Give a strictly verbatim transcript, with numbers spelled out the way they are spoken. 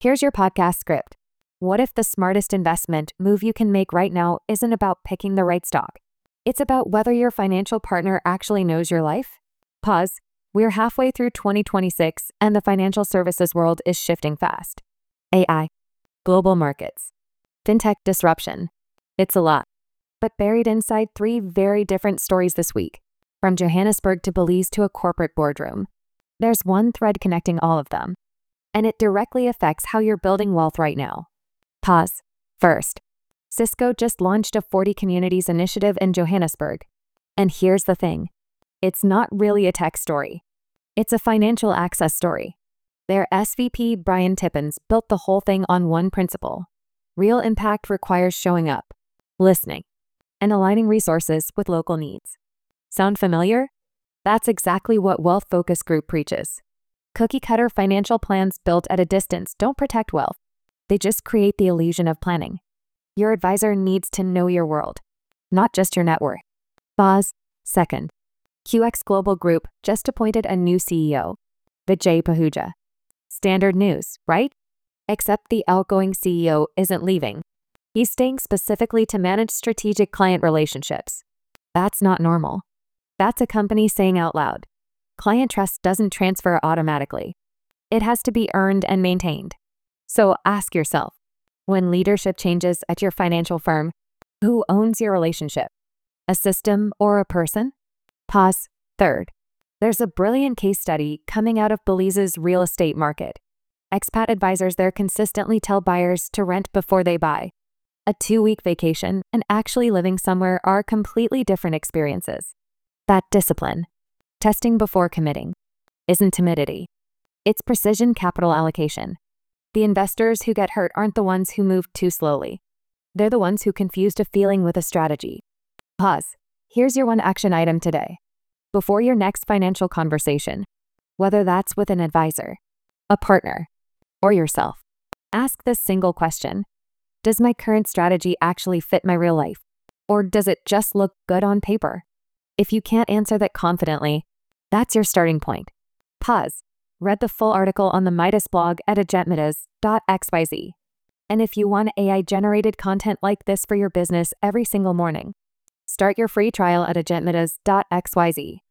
Here's your podcast script. What if the smartest investment move you can make right now isn't about picking the right stock? It's about whether your financial partner actually knows your life? Pause. We're halfway through twenty twenty-six, and the financial services world is shifting fast. A I, global markets, fintech disruption. It's a lot. But buried inside three very different stories this week, from Johannesburg to Belize to a corporate boardroom, there's one thread connecting all of them, and it directly affects how you're building wealth right now. Pause. First, Cisco just launched a forty communities initiative in Johannesburg. And here's the thing. It's not really a tech story. It's a financial access story. Their S V P, Brian Tippins, built the whole thing on one principle. Real impact requires showing up, listening, and aligning resources with local needs. Sound familiar? That's exactly what Wealth Focus Group preaches. Cookie-cutter financial plans built at a distance don't protect wealth. They just create the illusion of planning. Your advisor needs to know your world, not just your net worth. Pause. Second, Q X Global Group just appointed a new C E O, Vijay Pahuja. Standard news, right? Except the outgoing C E O isn't leaving. He's staying specifically to manage strategic client relationships. That's not normal. That's a company saying out loud, client trust doesn't transfer automatically. It has to be earned and maintained. So ask yourself, when leadership changes at your financial firm, who owns your relationship? A system or a person? Pause. Third, there's a brilliant case study coming out of Belize's real estate market. Expat advisors there consistently tell buyers to rent before they buy. A two-week vacation and actually living somewhere are completely different experiences. That discipline, testing before committing, isn't timidity. It's precision capital allocation. The investors who get hurt aren't the ones who move too slowly. They're the ones who confused a feeling with a strategy. Pause. Here's your one action item today. Before your next financial conversation, whether that's with an advisor, a partner, or yourself, ask this single question. Does my current strategy actually fit my real life? Or does it just look good on paper? If you can't answer that confidently, that's your starting point. Pause. Read the full article on the Midas blog at agentmidas dot x y z. And if you want A I-generated content like this for your business every single morning, start your free trial at agentmidas dot x y z.